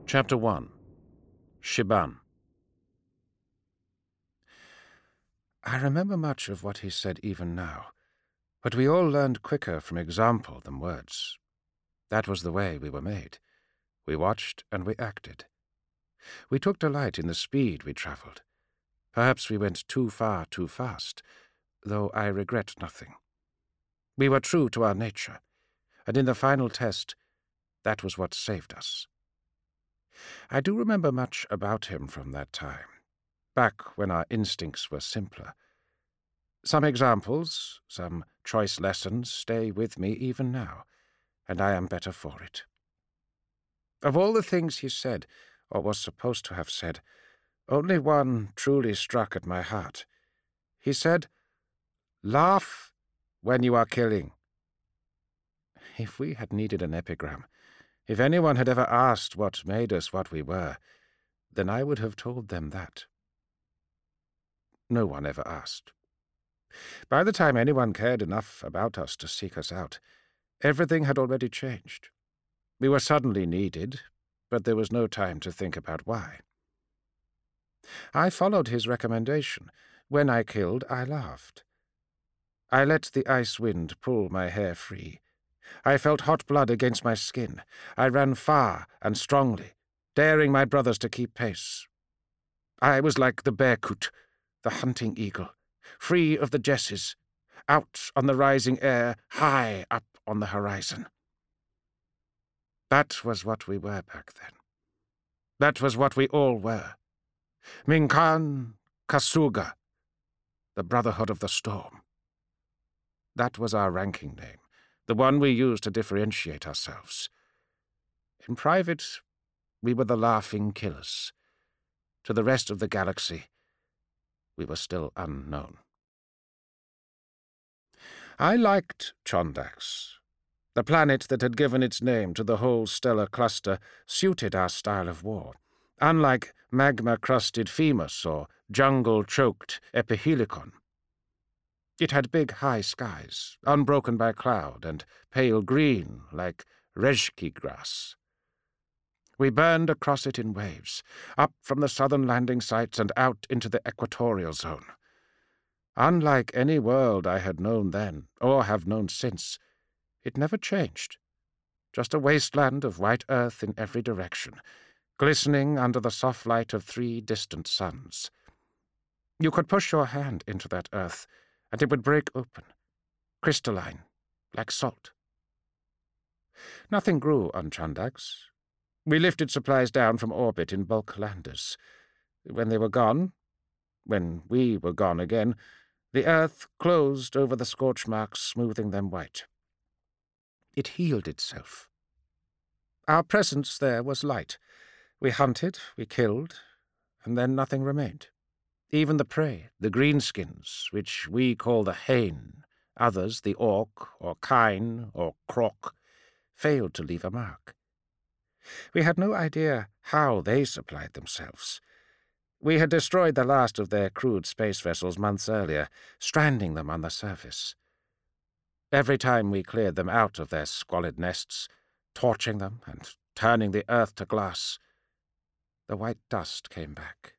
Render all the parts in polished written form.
Chapter 1. Shiban. I remember much of what he said even now, but we all learned quicker from example than words. That was the way we were made. We watched and we acted. We took delight in the speed we travelled. Perhaps we went too far too fast, though I regret nothing. We were true to our nature, and in the final test, that was what saved us. I do remember much about him from that time, back when our instincts were simpler. Some examples, some choice lessons stay with me even now, and I am better for it. Of all the things he said, or was supposed to have said, only one truly struck at my heart. He said, "Laugh when you are killing." If we had needed an epigram, if anyone had ever asked what made us what we were, then I would have told them that. No one ever asked. By the time anyone cared enough about us to seek us out, everything had already changed. We were suddenly needed, but there was no time to think about why. I followed his recommendation. When I killed, I laughed. I let the ice wind pull my hair free. I felt hot blood against my skin. I ran far and strongly, daring my brothers to keep pace. I was like the bearcoot, the hunting eagle, free of the jesses, out on the rising air, high up on the horizon. That was what we were back then. That was what we all were. Minkan Kasuga, the Brotherhood of the Storm. That was our ranking name, the one we used to differentiate ourselves. In private, we were the Laughing Killers. To the rest of the galaxy, we were still unknown. I liked Chondax. The planet that had given its name to the whole stellar cluster suited our style of war, unlike magma-crusted Femus or jungle-choked Epihelicon. It had big, high skies, unbroken by cloud, and pale green like Rejki grass. We burned across it in waves, up from the southern landing sites and out into the equatorial zone. Unlike any world I had known then, or have known since, it never changed. Just a wasteland of white earth in every direction, glistening under the soft light of 3 distant suns. You could push your hand into that earth, and it would break open, crystalline, like salt. Nothing grew on Chondax. We lifted supplies down from orbit in bulk landers. When they were gone, when we were gone again, the earth closed over the scorch marks, smoothing them white. It healed itself. Our presence there was light. We hunted, we killed, and then nothing remained. Even the prey, the greenskins, which we call the Hain, others the Orc, or Kine, or Croc, failed to leave a mark. We had no idea how they supplied themselves. We had destroyed the last of their crude space vessels months earlier, stranding them on the surface. Every time we cleared them out of their squalid nests, torching them and turning the earth to glass, the white dust came back.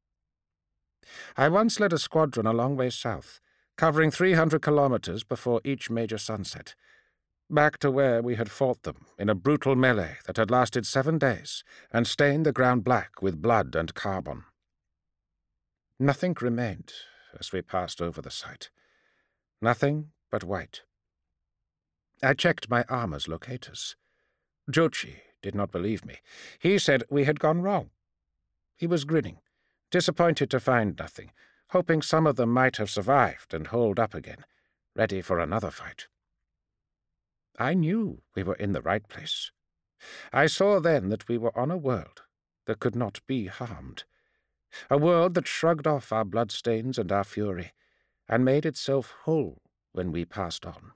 I once led a squadron a long way south, covering 300 kilometers before each major sunset, back to where we had fought them in a brutal melee that had lasted 7 days and stained the ground black with blood and carbon. Nothing remained as we passed over the site. Nothing but white. I checked my armor's locators. Jochi did not believe me. He said we had gone wrong. He was grinning, disappointed to find nothing, hoping some of them might have survived and holed up again, ready for another fight. I knew we were in the right place. I saw then that we were on a world that could not be harmed, a world that shrugged off our bloodstains and our fury, and made itself whole when we passed on.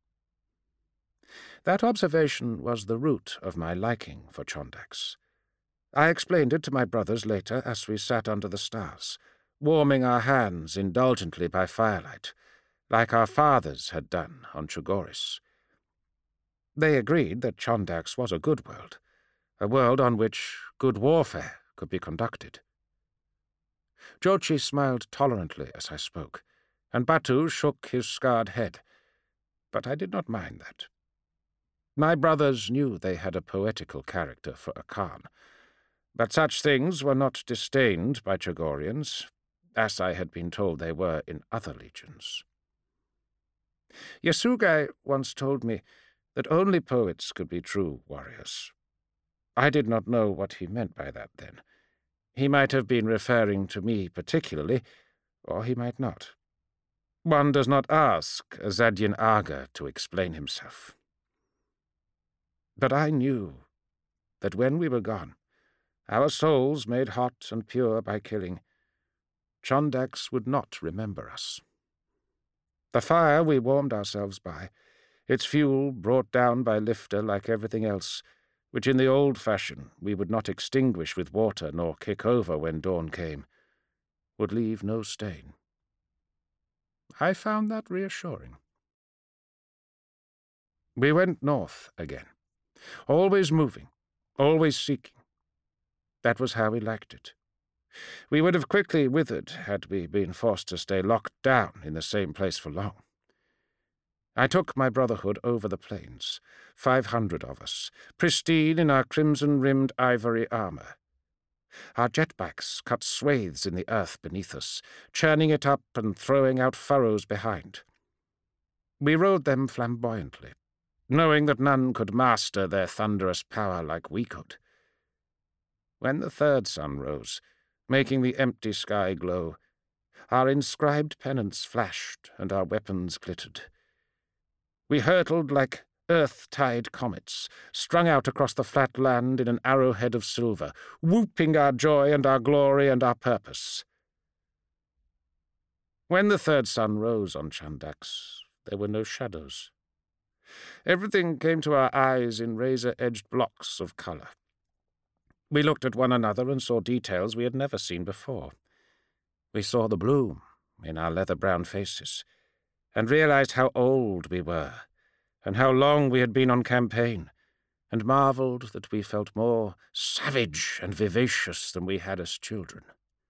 That observation was the root of my liking for Chondax. I explained it to my brothers later as we sat under the stars, warming our hands indulgently by firelight, like our fathers had done on Chugoris. They agreed that Chondax was a good world, a world on which good warfare could be conducted. Jochi smiled tolerantly as I spoke, and Batu shook his scarred head, but I did not mind that. My brothers knew they had a poetical character for a Khan, but such things were not disdained by Chagorians, as I had been told they were in other legions. Yasugai once told me that only poets could be true warriors. I did not know what he meant by that then. He might have been referring to me particularly, or he might not. One does not ask a Zadyan Aga to explain himself. But I knew that when we were gone, our souls made hot and pure by killing, Chondax would not remember us. The fire we warmed ourselves by, its fuel brought down by Lifter like everything else, which in the old fashion we would not extinguish with water nor kick over when dawn came, would leave no stain. I found that reassuring. We went north again, always moving, always seeking. That was how we liked it. We would have quickly withered had we been forced to stay locked down in the same place for long. I took my brotherhood over the plains, 500 of us, pristine in our crimson-rimmed ivory armor. Our jetbacks cut swathes in the earth beneath us, churning it up and throwing out furrows behind. We rode them flamboyantly, knowing that none could master their thunderous power like we could. When the third sun rose, making the empty sky glow, our inscribed pennants flashed and our weapons glittered. We hurtled like earth-tide comets, strung out across the flat land in an arrowhead of silver, whooping our joy and our glory and our purpose. When the third sun rose on Chondax, there were no shadows. Everything came to our eyes in razor-edged blocks of color. We looked at one another and saw details we had never seen before. We saw the bloom in our leather-brown faces, and realized how old we were, and how long we had been on campaign, and marveled that we felt more savage and vivacious than we had as children.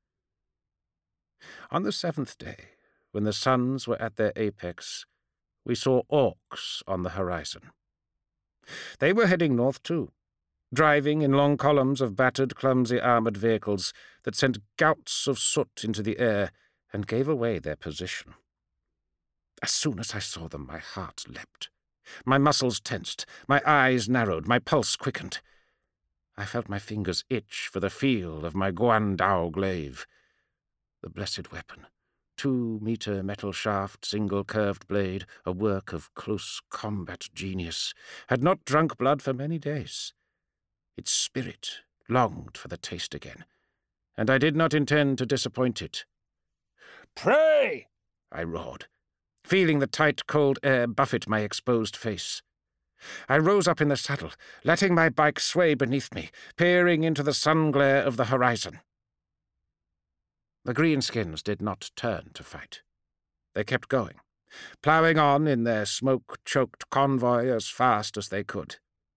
On the seventh day, when the suns were at their apex, we saw orcs on the horizon. They were heading north too, driving in long columns of battered, clumsy armored vehicles that sent gouts of soot into the air and gave away their position. As soon as I saw them, my heart leapt. My muscles tensed, my eyes narrowed, my pulse quickened. I felt my fingers itch for the feel of my Guandao glaive. The blessed weapon, 2-meter metal shaft, single curved blade, a work of close combat genius, had not drunk blood for many days. Its spirit longed for the taste again, and I did not intend to disappoint it. "Pray!" I roared, feeling the tight, cold air buffet my exposed face. I rose up in the saddle, letting my bike sway beneath me, peering into the sun glare of the horizon. The greenskins did not turn to fight. They kept going, ploughing on in their smoke-choked convoy as fast as they could.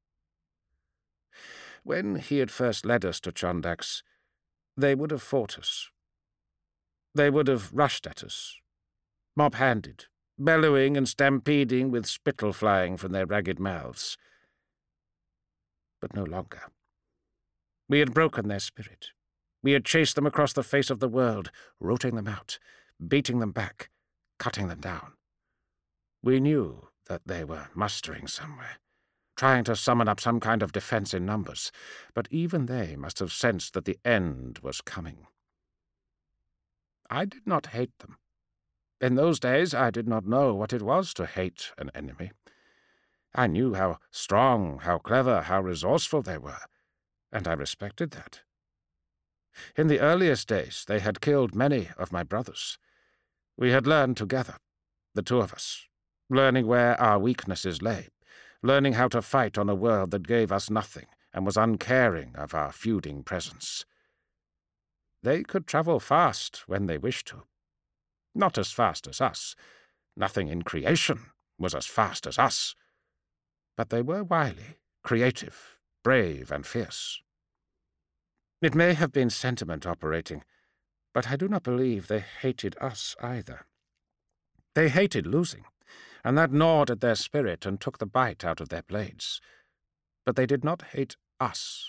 When he had first led us to Chondax, they would have fought us. They would have rushed at us, mop-handed, bellowing and stampeding with spittle flying from their ragged mouths. But no longer. We had broken their spirit. We had chased them across the face of the world, rooting them out, beating them back, cutting them down. We knew that they were mustering somewhere, trying to summon up some kind of defense in numbers, but even they must have sensed that the end was coming. I did not hate them. In those days, I did not know what it was to hate an enemy. I knew how strong, how clever, how resourceful they were, and I respected that. In the earliest days, they had killed many of my brothers. We had learned together, the two of us, learning where our weaknesses lay, learning how to fight on a world that gave us nothing and was uncaring of our feuding presence. They could travel fast when they wished to. Not as fast as us. Nothing in creation was as fast as us. But they were wily, creative, brave and fierce. It may have been sentiment operating, but I do not believe they hated us either. They hated losing, and that gnawed at their spirit and took the bite out of their blades. But they did not hate us.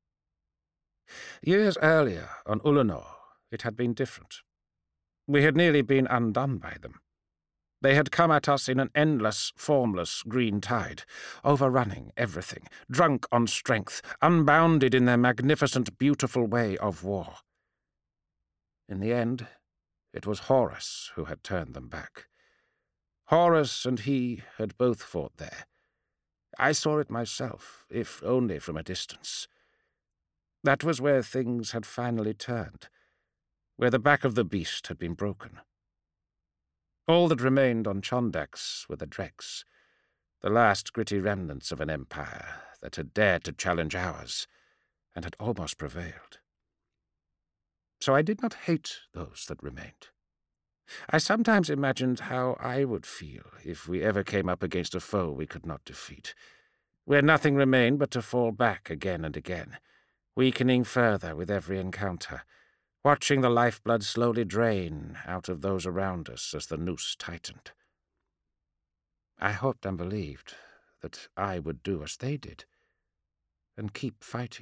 Years earlier, on Ulanor, it had been different. We had nearly been undone by them. They had come at us in an endless, formless green tide, overrunning everything, drunk on strength, unbounded in their magnificent, beautiful way of war. In the end, it was Horus who had turned them back. Horus and he had both fought there. I saw it myself, if only from a distance. That was where things had finally turned, where the back of the beast had been broken. All that remained on Chondax were the dregs, the last gritty remnants of an empire that had dared to challenge ours and had almost prevailed. So I did not hate those that remained. I sometimes imagined how I would feel if we ever came up against a foe we could not defeat, where nothing remained but to fall back again and again, weakening further with every encounter, watching the lifeblood slowly drain out of those around us as the noose tightened. I hoped and believed that I would do as they did, and keep fighting.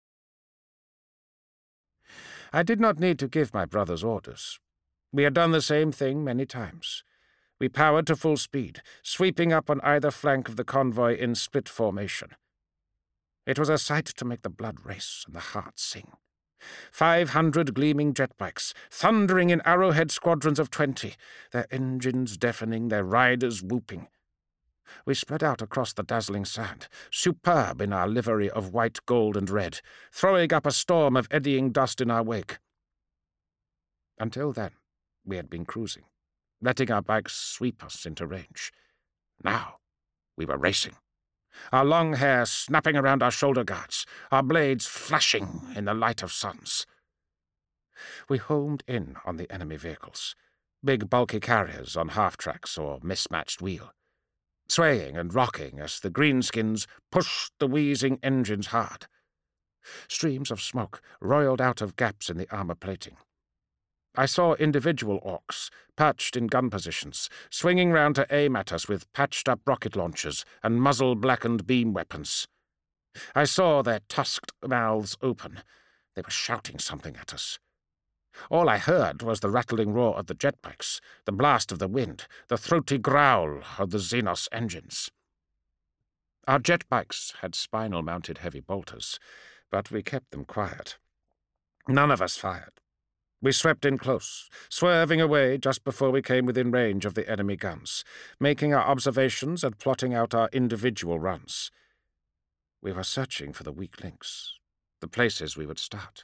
I did not need to give my brothers orders. We had done the same thing many times. We powered to full speed, sweeping up on either flank of the convoy in split formation. It was a sight to make the blood race and the heart sing. 500 gleaming jet bikes, thundering in arrowhead squadrons of 20, their engines deafening, their riders whooping. We spread out across the dazzling sand, superb in our livery of white, gold, and red, throwing up a storm of eddying dust in our wake. Until then, we had been cruising, letting our bikes sweep us into range. Now, we were racing, our long hair snapping around our shoulder guards, our blades flashing in the light of suns. We homed in on the enemy vehicles, big bulky carriers on half-tracks or mismatched wheel, swaying and rocking as the greenskins pushed the wheezing engines hard. Streams of smoke roiled out of gaps in the armor plating. I saw individual orcs, perched in gun positions, swinging round to aim at us with patched-up rocket launchers and muzzle-blackened beam weapons. I saw their tusked mouths open. They were shouting something at us. All I heard was the rattling roar of the jetbikes, the blast of the wind, the throaty growl of the Xenos engines. Our jetbikes had spinal-mounted heavy bolters, but we kept them quiet. None of us fired. We swept in close, swerving away just before we came within range of the enemy guns, making our observations and plotting out our individual runs. We were searching for the weak links, the places we would start.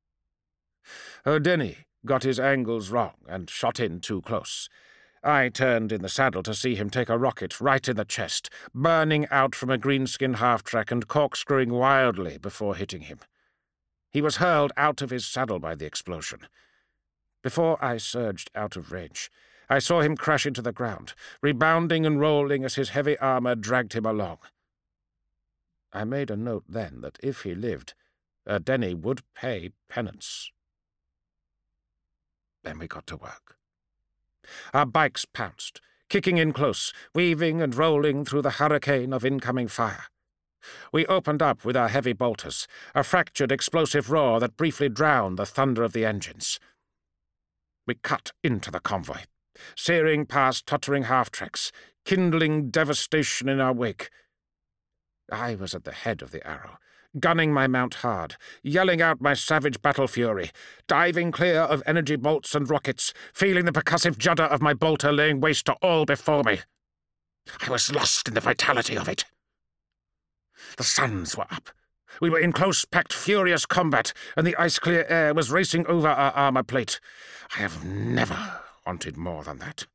Denny got his angles wrong and shot in too close. I turned in the saddle to see him take a rocket right in the chest, burning out from a greenskin half-track and corkscrewing wildly before hitting him. He was hurled out of his saddle by the explosion. Before I surged out of range, I saw him crash into the ground, rebounding and rolling as his heavy armor dragged him along. I made a note then that if he lived, Denny would pay penance. Then we got to work. Our bikes pounced, kicking in close, weaving and rolling through the hurricane of incoming fire. We opened up with our heavy bolters, a fractured explosive roar that briefly drowned the thunder of the engines. We cut into the convoy, searing past tottering half-tracks, kindling devastation in our wake. I was at the head of the arrow, gunning my mount hard, yelling out my savage battle fury, diving clear of energy bolts and rockets, feeling the percussive judder of my bolter laying waste to all before me. I was lost in the vitality of it. The suns were up. We were in close-packed, furious combat, and the ice-clear air was racing over our armor plate. I have never wanted more than that.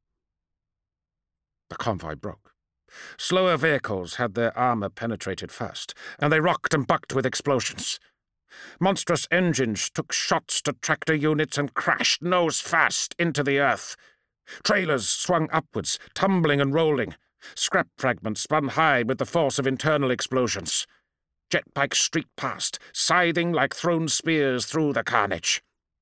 The convoy broke. Slower vehicles had their armor penetrated first, and they rocked and bucked with explosions. Monstrous engines took shots to tractor units and crashed nose-fast into the earth. Trailers swung upwards, tumbling and rolling. Scrap fragments spun high with the force of internal explosions. Jetbikes streaked past, scything like thrown spears through the carnage.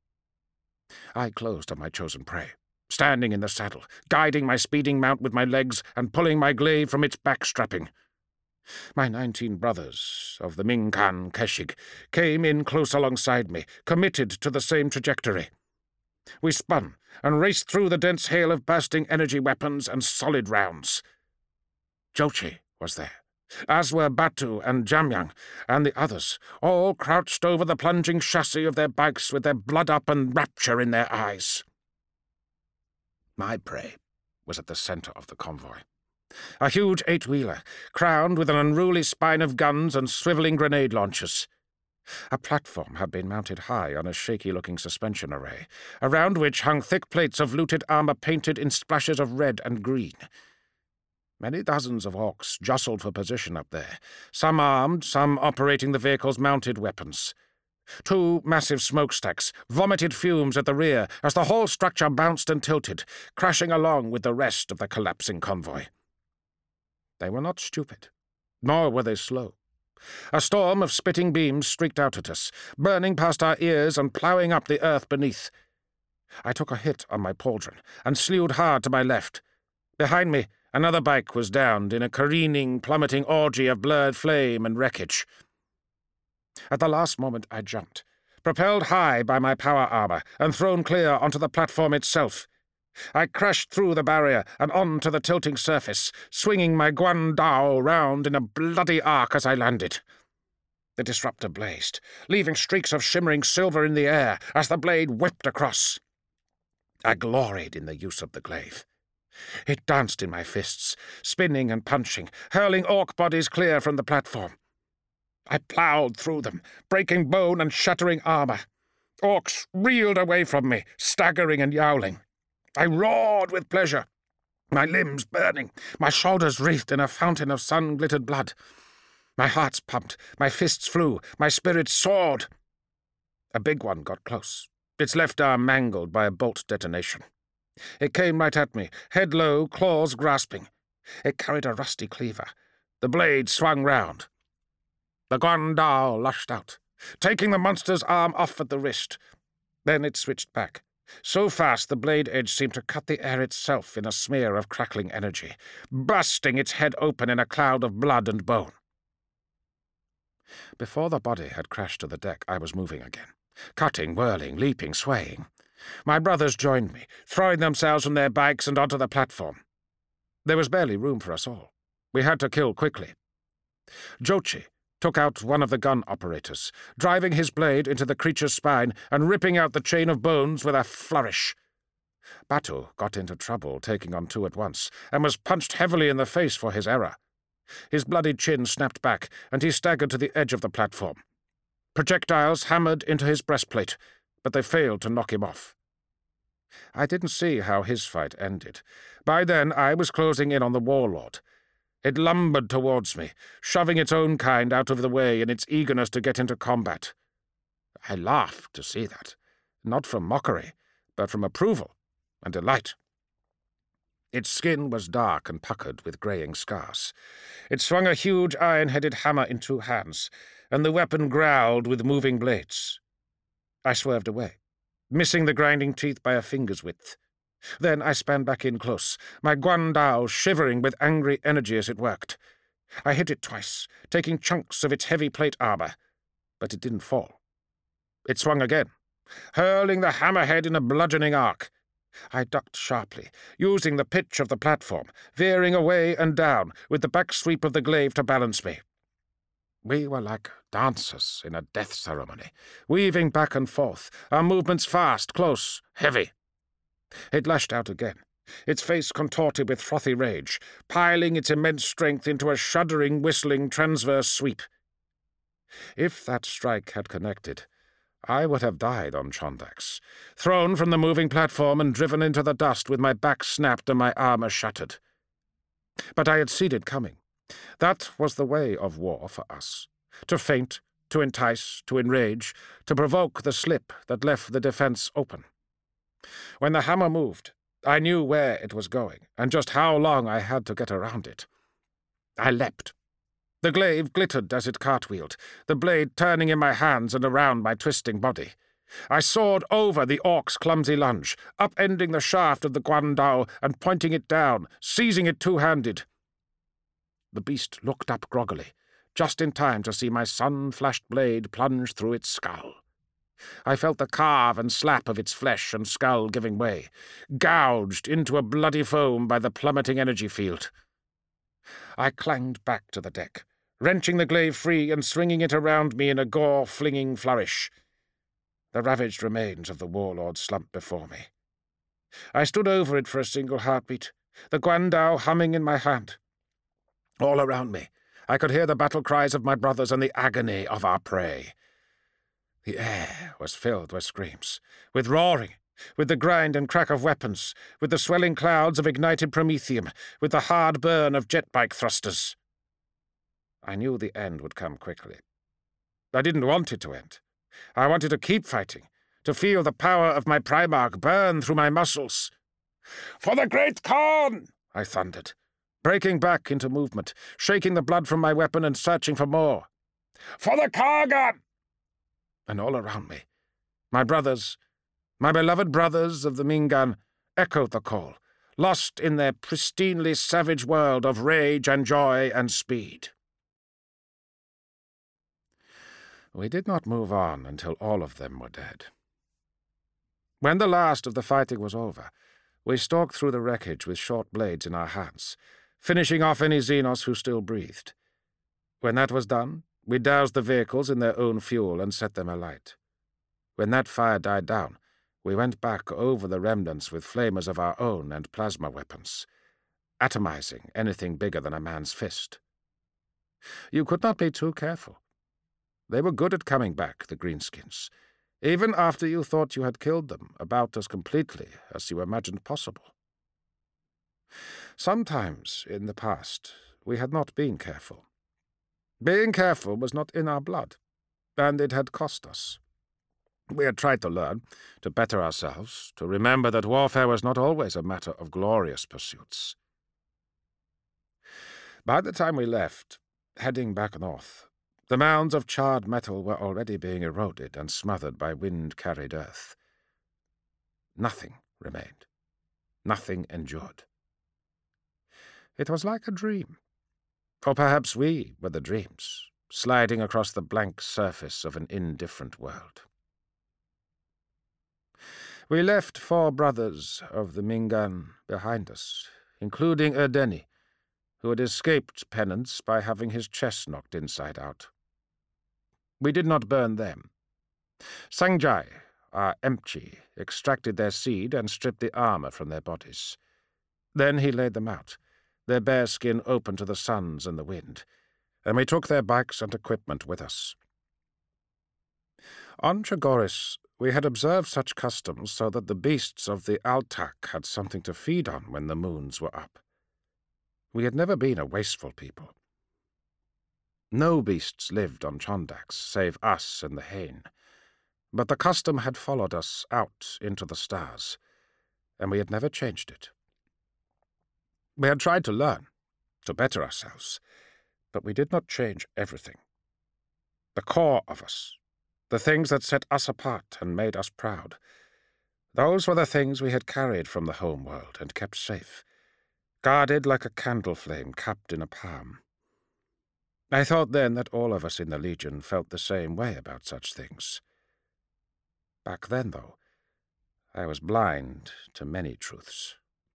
I closed on my chosen prey, standing in the saddle, guiding my speeding mount with my legs and pulling my glaive from its backstrapping. My 19 brothers of the Ming-Kan Keshig came in close alongside me, committed to the same trajectory. We spun and raced through the dense hail of bursting energy weapons and solid rounds. Jochi was there, as were Batu and Jamyang and the others, all crouched over the plunging chassis of their bikes with their blood up and rapture in their eyes. My prey was at the center of the convoy. A huge 8-wheeler, crowned with an unruly spine of guns and swiveling grenade launchers. A platform had been mounted high on a shaky-looking suspension array, around which hung thick plates of looted armor painted in splashes of red and green. Many dozens of orcs jostled for position up there, some armed, some operating the vehicle's mounted weapons. 2 massive smokestacks vomited fumes at the rear as the whole structure bounced and tilted, crashing along with the rest of the collapsing convoy. They were not stupid, nor were they slow. A storm of spitting beams streaked out at us, burning past our ears and ploughing up the earth beneath. I took a hit on my pauldron and slewed hard to my left. Behind me, another bike was downed in a careening, plummeting orgy of blurred flame and wreckage. At the last moment I jumped, propelled high by my power armor and thrown clear onto the platform itself. I crashed through the barrier and onto the tilting surface, swinging my Guandao round in a bloody arc as I landed. The disruptor blazed, leaving streaks of shimmering silver in the air as the blade whipped across. I gloried in the use of the glaive. It danced in my fists, spinning and punching, hurling orc bodies clear from the platform. I ploughed through them, breaking bone and shattering armor. Orcs reeled away from me, staggering and yowling. I roared with pleasure, my limbs burning, my shoulders wreathed in a fountain of sun-glittered blood. My heart's pumped, my fists flew, my spirit soared. A big one got close, its left arm mangled by a bolt detonation. It came right at me, head low, claws grasping. It carried a rusty cleaver. The blade swung round. The Guandao lushed out, taking the monster's arm off at the wrist. Then it switched back. So fast the blade edge seemed to cut the air itself in a smear of crackling energy, busting its head open in a cloud of blood and bone. Before the body had crashed to the deck, I was moving again, cutting, whirling, leaping, swaying. My brothers joined me, throwing themselves from their bikes and onto the platform. There was barely room for us all. We had to kill quickly. Jochi took out one of the gun operators, driving his blade into the creature's spine and ripping out the chain of bones with a flourish. Batu got into trouble taking on 2 at once, and was punched heavily in the face for his error. His bloody chin snapped back, and he staggered to the edge of the platform. Projectiles hammered into his breastplate, but they failed to knock him off. I didn't see how his fight ended. By then I was closing in on the warlord. It lumbered towards me, shoving its own kind out of the way in its eagerness to get into combat. I laughed to see that, not from mockery, but from approval and delight. Its skin was dark and puckered with greying scars. It swung a huge iron-headed hammer in 2 hands, and the weapon growled with moving blades. I swerved away, missing the grinding teeth by a finger's width. Then I span back in close, my Guandao shivering with angry energy as it worked. I hit it twice, taking chunks of its heavy plate armor, but it didn't fall. It swung again, hurling the hammerhead in a bludgeoning arc. I ducked sharply, using the pitch of the platform, veering away and down, with the back sweep of the glaive to balance me. We were like dancers in a death ceremony, weaving back and forth, our movements fast, close, heavy. It lashed out again, its face contorted with frothy rage, piling its immense strength into a shuddering, whistling transverse sweep. If that strike had connected, I would have died on Chondax, thrown from the moving platform and driven into the dust with my back snapped and my armor shattered. But I had seen it coming. That was the way of war for us, to feint, to entice, to enrage, to provoke the slip that left the defense open. When the hammer moved, I knew where it was going and just how long I had to get around it. I leapt. The glaive glittered as it cartwheeled, the blade turning in my hands and around my twisting body. I soared over the orc's clumsy lunge, upending the shaft of the Guandao and pointing it down, seizing it two-handed. The beast looked up groggily, just in time to see my sun-flashed blade plunge through its skull. I felt the carve and slap of its flesh and skull giving way, gouged into a bloody foam by the plummeting energy field. I clanged back to the deck, wrenching the glaive free and swinging it around me in a gore-flinging flourish. The ravaged remains of the warlord slumped before me. I stood over it for a single heartbeat, the Guandao humming in my hand. All around me, I could hear the battle cries of my brothers and the agony of our prey. The air was filled with screams, with roaring, with the grind and crack of weapons, with the swelling clouds of ignited promethium, with the hard burn of jet-bike thrusters. I knew the end would come quickly. I didn't want it to end. I wanted to keep fighting, to feel the power of my Primarch burn through my muscles. "For the Great Khan!" I thundered, breaking back into movement, shaking the blood from my weapon and searching for more. "For the Kargan!" And all around me, my brothers, my beloved brothers of the Mingan, echoed the call, lost in their pristinely savage world of rage and joy and speed. We did not move on until all of them were dead. When the last of the fighting was over, we stalked through the wreckage with short blades in our hands, finishing off any Xenos who still breathed. When that was done, we doused the vehicles in their own fuel and set them alight. When that fire died down, we went back over the remnants with flamers of our own and plasma weapons, atomizing anything bigger than a man's fist. You could not be too careful. They were good at coming back, the greenskins, even after you thought you had killed them about as completely as you imagined possible. Sometimes, in the past, we had not been careful. Being careful was not in our blood, and it had cost us. We had tried to learn, to better ourselves, to remember that warfare was not always a matter of glorious pursuits. By the time we left, heading back north, the mounds of charred metal were already being eroded and smothered by wind-carried earth. Nothing remained. Nothing endured. It was like a dream. Or perhaps we were the dreams, sliding across the blank surface of an indifferent world. We left 4 brothers of the Mingan behind us, including Erdeni, who had escaped penance by having his chest knocked inside out. We did not burn them. Sangjai, our Emchi, extracted their seed and stripped the armor from their bodies. Then he laid them out, their bare skin open to the suns and the wind, and we took their bikes and equipment with us. On Chagoris, we had observed such customs so that the beasts of the Altak had something to feed on when the moons were up. We had never been a wasteful people. No beasts lived on Chondax, save us and the Hain, but the custom had followed us out into the stars, and we had never changed it. We had tried to learn, to better ourselves, but we did not change everything. The core of us, the things that set us apart and made us proud, those were the things we had carried from the home world and kept safe, guarded like a candle flame capped in a palm. I thought then that all of us in the Legion felt the same way about such things. Back then, though, I was blind to many truths.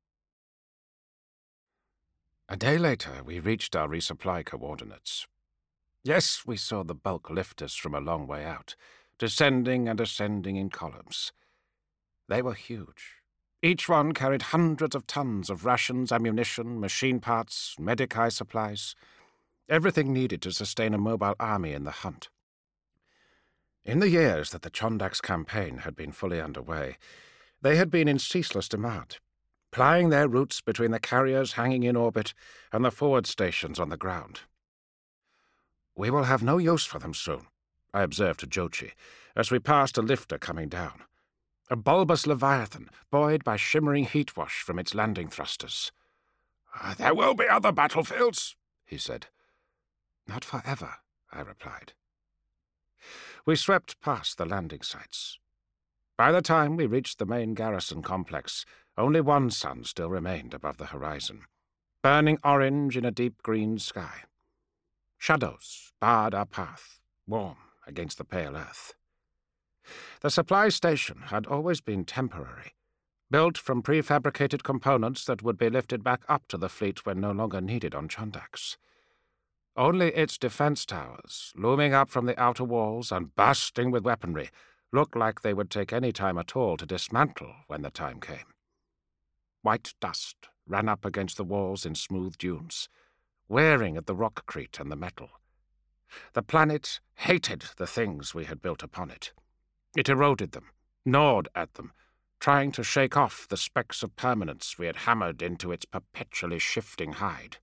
A day later, we reached our resupply coordinates. Yes, we saw the bulk lifters from a long way out, descending and ascending in columns. They were huge. Each one carried hundreds of tons of rations, ammunition, machine parts, medici supplies, everything needed to sustain a mobile army in the hunt. In the years that the Chondax campaign had been fully underway, they had been in ceaseless demand, plying their routes between the carriers hanging in orbit and the forward stations on the ground. "We will have no use for them soon," I observed to Jochi, as we passed a lifter coming down. A bulbous leviathan, buoyed by shimmering heat wash from its landing thrusters. "There will be other battlefields," he said. Not forever, I replied. We swept past the landing sites. By the time we reached the main garrison complex, only one sun still remained above the horizon, burning orange in a deep green sky. Shadows barred our path, warm against the pale earth. The supply station had always been temporary, built from prefabricated components that would be lifted back up to the fleet when no longer needed on Chondax. Only its defense towers, looming up from the outer walls and bursting with weaponry, looked like they would take any time at all to dismantle when the time came. White dust ran up against the walls in smooth dunes, wearing at the rockcrete and the metal. The planet hated the things we had built upon it. It eroded them, gnawed at them, trying to shake off the specks of permanence we had hammered into its perpetually shifting hide.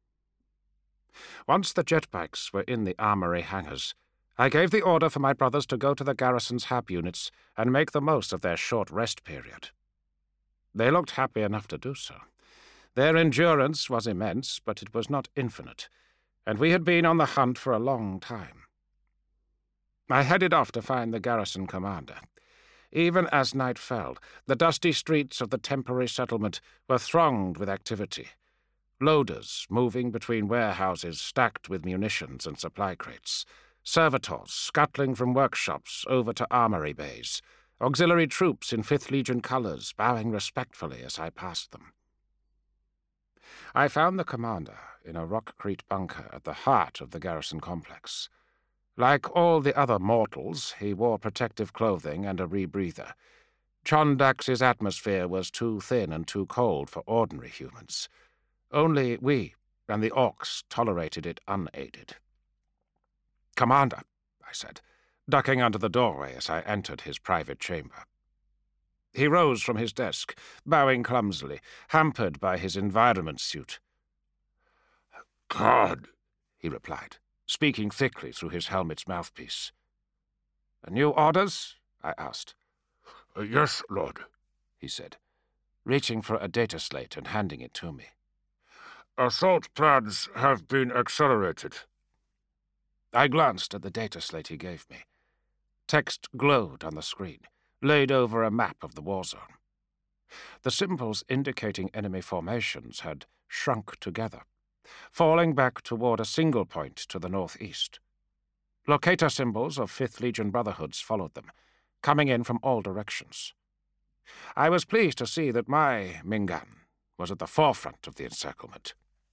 Once the jetbikes were in the armory hangars, I gave the order for my brothers to go to the garrison's hab units and make the most of their short rest period. They looked happy enough to do so. Their endurance was immense, but it was not infinite, and we had been on the hunt for a long time. I headed off to find the garrison commander. Even as night fell, the dusty streets of the temporary settlement were thronged with activity. Loaders moving between warehouses stacked with munitions and supply crates, servitors scuttling from workshops over to armory bays, auxiliary troops in 5th Legion colours bowing respectfully as I passed them. I found the commander in a rockcrete bunker at the heart of the garrison complex. Like all the other mortals, he wore protective clothing and a rebreather. Chondax's atmosphere was too thin and too cold for ordinary humans. Only we and the orcs tolerated it unaided. "Commander," I said, ducking under the doorway as I entered his private chamber. He rose from his desk, bowing clumsily, hampered by his environment suit. "God," he replied, speaking thickly through his helmet's mouthpiece. "New orders?" I asked. "Yes, Lord," he said, reaching for a data slate and handing it to me. "Assault plans have been accelerated." I glanced at the data slate he gave me. Text glowed on the screen, laid over a map of the war zone. The symbols indicating enemy formations had shrunk together, falling back toward a single point to the northeast. Locator symbols of 5th Legion Brotherhoods followed them, coming in from all directions. I was pleased to see that my Mingan was at the forefront of the encirclement.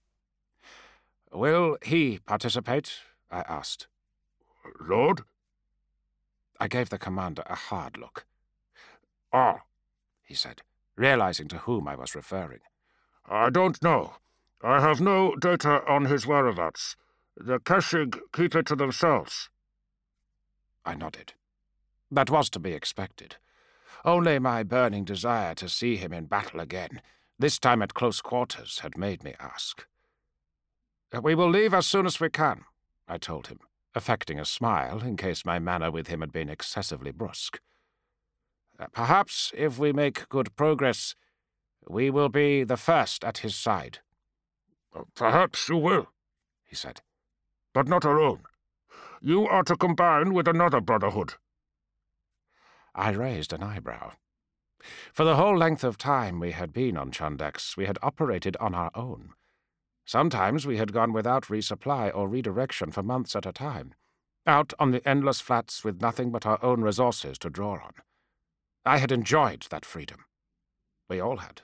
"Will he participate?" I asked. "Lord?" I gave the commander a hard look. "Ah," he said, realizing to whom I was referring. "I don't know. I have no data on his whereabouts. The Keshig keep it to themselves." I nodded. That was to be expected. Only my burning desire to see him in battle again, this time at close quarters, had made me ask. "We will leave as soon as we can," I told him, affecting a smile in case my manner with him had been excessively brusque. "Perhaps, if we make good progress, we will be the first at his side." "Perhaps you will," he said, "but not alone. You are to combine with another brotherhood." I raised an eyebrow. For the whole length of time we had been on Chondax, we had operated on our own. Sometimes we had gone without resupply or redirection for months at a time, out on the endless flats with nothing but our own resources to draw on. I had enjoyed that freedom. We all had.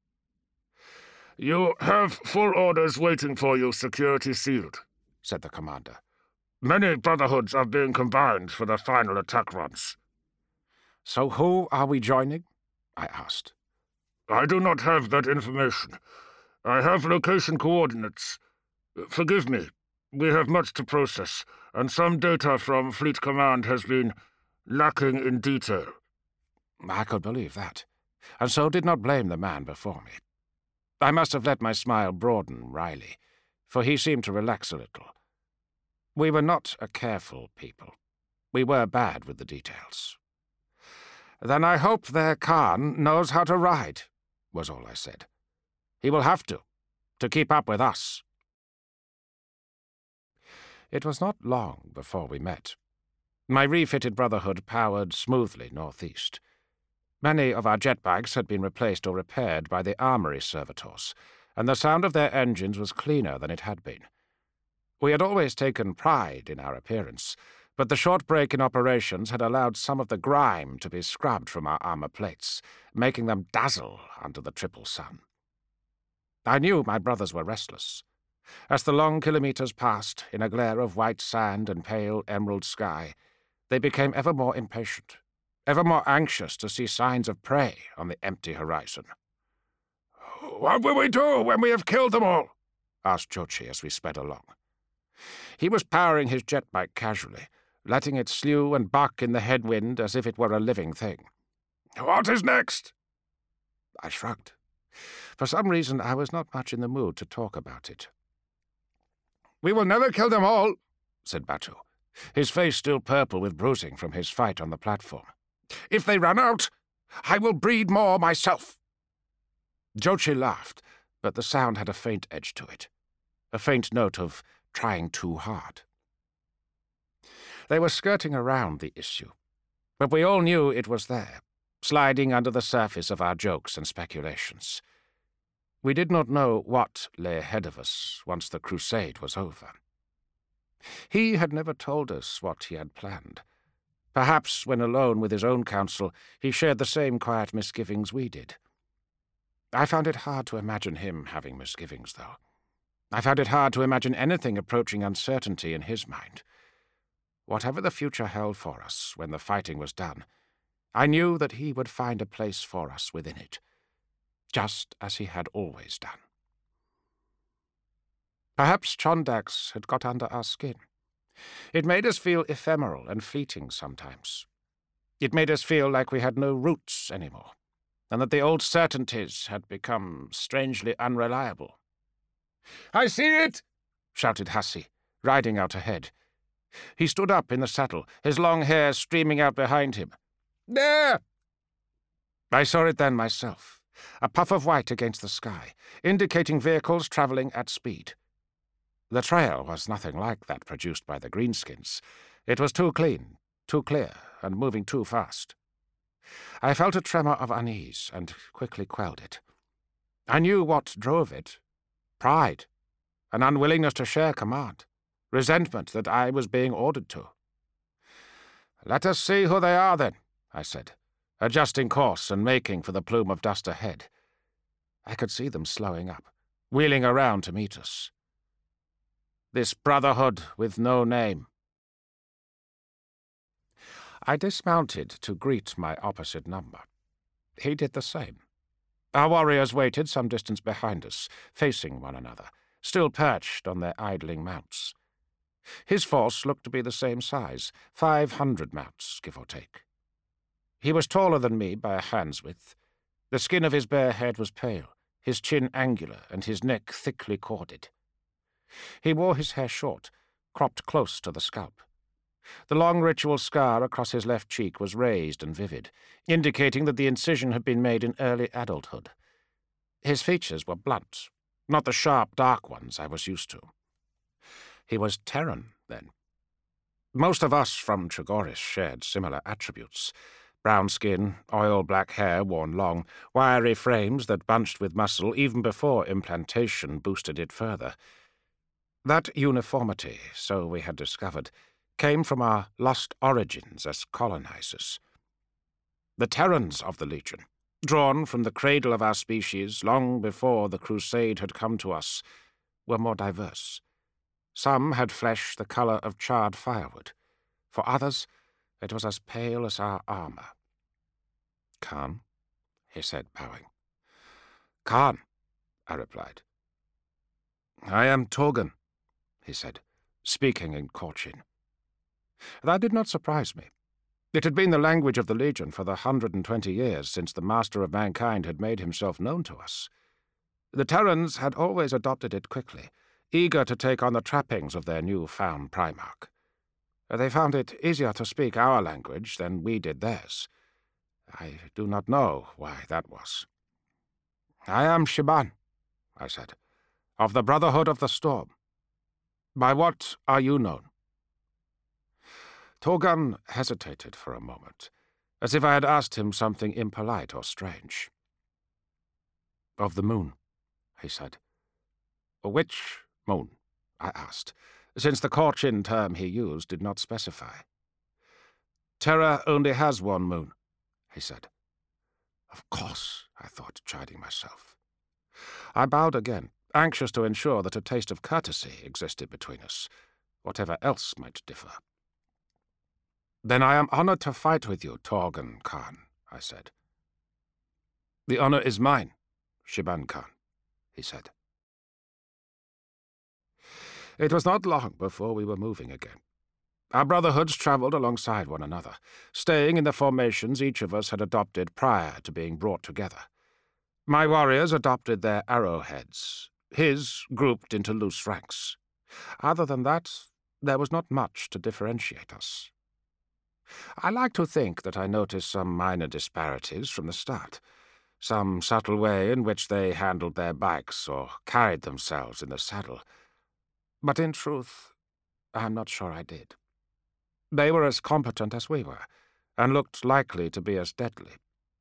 "You have full orders waiting for you, security sealed," said the commander. "Many brotherhoods are being combined for the final attack runs." "So who are we joining?" I asked. "I do not have that information. I have location coordinates. Forgive me, we have much to process, and some data from Fleet Command has been lacking in detail." I could believe that, and so did not blame the man before me. I must have let my smile broaden wryly, for he seemed to relax a little. We were not a careful people. We were bad with the details. "Then I hope their Khan knows how to ride," was all I said. "He will have to keep up with us." It was not long before we met. My refitted Brotherhood powered smoothly northeast. Many of our jetbikes had been replaced or repaired by the armory servitors, and the sound of their engines was cleaner than it had been. We had always taken pride in our appearance, but the short break in operations had allowed some of the grime to be scrubbed from our armor plates, making them dazzle under the triple sun. I knew my brothers were restless. As the long kilometers passed, in a glare of white sand and pale emerald sky, they became ever more impatient, ever more anxious to see signs of prey on the empty horizon. "What will we do when we have killed them all?" asked Jochi as we sped along. He was powering his jetbike casually, letting it slew and buck in the headwind as if it were a living thing. "What is next?" I shrugged. For some reason, I was not much in the mood to talk about it. "We will never kill them all," said Batu, his face still purple with bruising from his fight on the platform. "If they run out, I will breed more myself." Jochi laughed, but the sound had a faint edge to it, a faint note of trying too hard. They were skirting around the issue, but we all knew it was there, sliding under the surface of our jokes and speculations. We did not know what lay ahead of us once the crusade was over. He had never told us what he had planned. Perhaps, when alone with his own council, he shared the same quiet misgivings we did. I found it hard to imagine him having misgivings, though. I found it hard to imagine anything approaching uncertainty in his mind. Whatever the future held for us when the fighting was done, I knew that he would find a place for us within it, just as he had always done. Perhaps Chondax had got under our skin. It made us feel ephemeral and fleeting sometimes. It made us feel like we had no roots anymore, and that the old certainties had become strangely unreliable. "I see it!" shouted Hassi, riding out ahead. He stood up in the saddle, his long hair streaming out behind him. "There!" I saw it then myself, a puff of white against the sky, indicating vehicles travelling at speed. The trail was nothing like that produced by the greenskins. It was too clean, too clear, and moving too fast. I felt a tremor of unease and quickly quelled it. I knew what drove it. Pride, an unwillingness to share command, resentment that I was being ordered to. "Let us see who they are, then," I said, adjusting course and making for the plume of dust ahead. I could see them slowing up, wheeling around to meet us. This Brotherhood with no name. I dismounted to greet my opposite number. He did the same. Our warriors waited some distance behind us, facing one another, still perched on their idling mounts. His force looked to be the same size, 500 mounts, give or take. He was taller than me by a hand's width. The skin of his bare head was pale, his chin angular, and his neck thickly corded. He wore his hair short, cropped close to the scalp. The long ritual scar across his left cheek was raised and vivid, indicating that the incision had been made in early adulthood. His features were blunt, not the sharp, dark ones I was used to. He was Terran, then. Most of us from Trigoris shared similar attributes. Brown skin, oil-black hair worn long, wiry frames that bunched with muscle even before implantation boosted it further. That uniformity, so we had discovered, came from our lost origins as colonizers. The Terrans of the Legion, drawn from the cradle of our species long before the crusade had come to us, were more diverse. Some had flesh the color of charred firewood. For others, it was as pale as our armor. "Khan," he said, bowing. "Khan," I replied. "I am Torgan," he said, speaking in Korchin. That did not surprise me. It had been the language of the Legion for the 120 years since the Master of Mankind had made himself known to us. The Terrans had always adopted it quickly, eager to take on the trappings of their new-found Primarch. They found it easier to speak our language than we did theirs. I do not know why that was. "I am Shiban," I said, "of the Brotherhood of the Storm." By what are you known? Torgun hesitated for a moment, as if I had asked him something impolite or strange. Of the moon, he said. Which moon? I asked, since the Korchin term he used did not specify. Terra only has one moon, he said. Of course, I thought, chiding myself. I bowed again, anxious to ensure that a taste of courtesy existed between us, whatever else might differ. Then I am honored to fight with you, Torgun Khan, I said. The honor is mine, Shiban Khan, he said. It was not long before we were moving again. Our brotherhoods travelled alongside one another, staying in the formations each of us had adopted prior to being brought together. My warriors adopted their arrowheads, his grouped into loose ranks. Other than that, there was not much to differentiate us. I like to think that I noticed some minor disparities from the start, some subtle way in which they handled their bikes or carried themselves in the saddle. But in truth, I'm not sure I did. They were as competent as we were, and looked likely to be as deadly.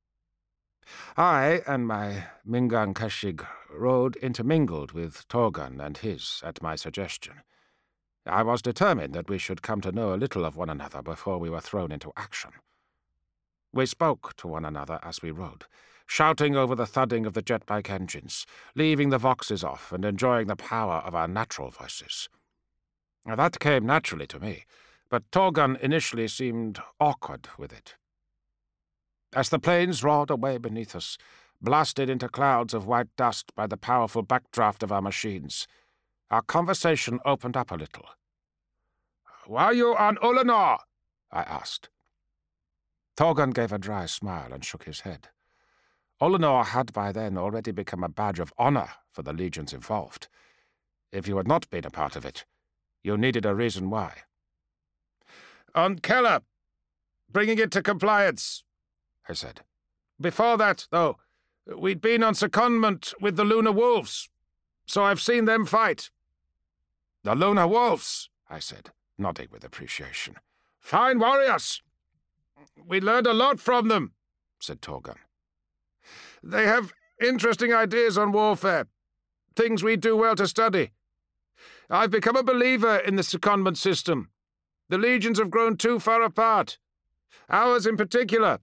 I and my Mingan Kashig rode intermingled with Torgun and his at my suggestion. I was determined that we should come to know a little of one another before we were thrown into action. We spoke to one another as we rode, shouting over the thudding of the jet-bike engines, leaving the voxes off and enjoying the power of our natural voices. That came naturally to me, but Torgun initially seemed awkward with it. As the planes roared away beneath us, blasted into clouds of white dust by the powerful backdraft of our machines, our conversation opened up a little. "Why are you on Ulanor?" I asked. Torgun gave a dry smile and shook his head. Ulanor had by then already become a badge of honor for the legions involved. If you had not been a part of it, you needed a reason why. "On Keller, bringing it to compliance," I said. "Before that, though, we'd been on secondment with the Lunar Wolves, so I've seen them fight." "The Lunar Wolves," I said, nodding with appreciation. "Fine warriors. We learned a lot from them," said Torgun. "They have interesting ideas on warfare, things we do well to study. I've become a believer in the secondment system. The legions have grown too far apart. Ours in particular."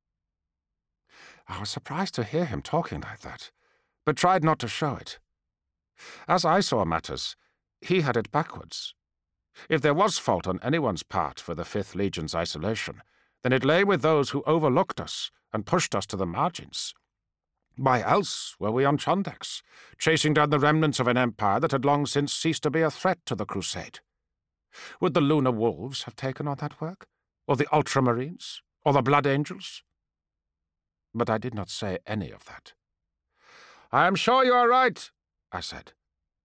I was surprised to hear him talking like that, but tried not to show it. As I saw matters, he had it backwards. If there was fault on anyone's part for the Fifth Legion's isolation, then it lay with those who overlooked us and pushed us to the margins. Why else were we on Chondex, chasing down the remnants of an empire that had long since ceased to be a threat to the Crusade? Would the Lunar Wolves have taken on that work? Or the Ultramarines? Or the Blood Angels? But I did not say any of that. "I am sure you are right," I said.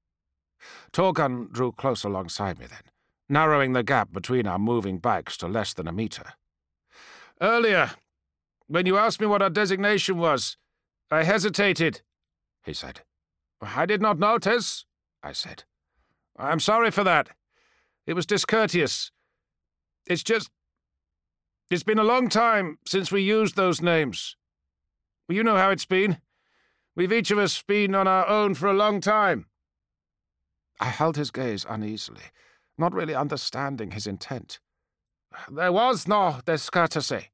Torgun drew close alongside me then, narrowing the gap between our moving bikes to less than a meter. "Earlier, when you asked me what our designation was, I hesitated," he said. "I did not notice," I said. "I'm sorry for that. It was discourteous. It's been a long time since we used those names. You know how it's been. We've each of us been on our own for a long time." I held his gaze uneasily, not really understanding his intent. "There was no discourtesy.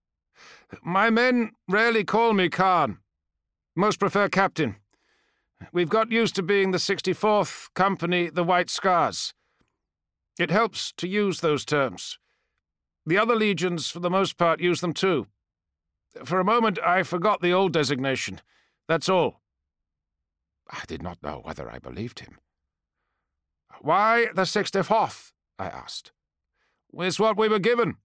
My men rarely call me Khan. Most prefer Captain. We've got used to being the 64th Company, the White Scars. It helps to use those terms. The other legions, for the most part, use them too. For a moment, I forgot the old designation. That's all." I did not know whether I believed him. "Why the 64th?" I asked. "It's what we were given."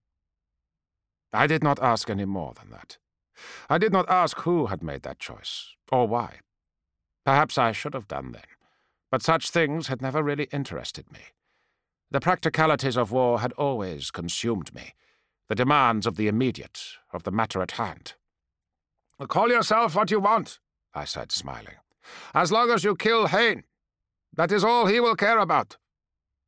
I did not ask any more than that. I did not ask who had made that choice, or why. Perhaps I should have done then, but such things had never really interested me. The practicalities of war had always consumed me, the demands of the immediate, of the matter at hand. "Call yourself what you want," I said, smiling. "As long as you kill Hain. That is all he will care about."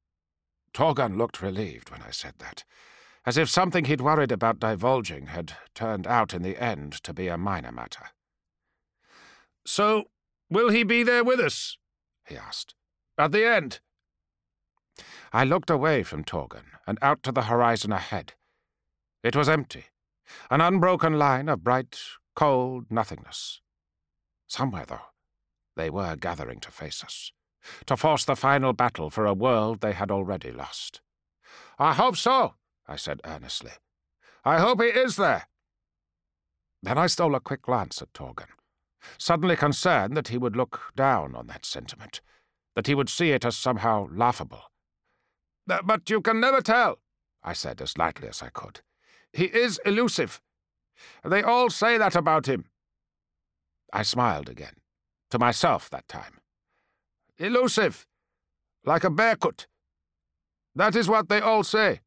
Torgun looked relieved when I said that, as if something he'd worried about divulging had turned out in the end to be a minor matter. "So, will he be there with us?" he asked. "At the end?" I looked away from Torgun and out to the horizon ahead. It was empty, an unbroken line of bright, cold nothingness. Somewhere, though, they were gathering to face us, to force the final battle for a world they had already lost. "I hope so," I said earnestly. "I hope he is there." Then I stole a quick glance at Torgun, suddenly concerned that he would look down on that sentiment, that he would see it as somehow laughable. "But you can never tell," I said as lightly as I could. "He is elusive. They all say that about him." I smiled again, to myself that time. "Elusive, like a bearcoot. That is what they all say."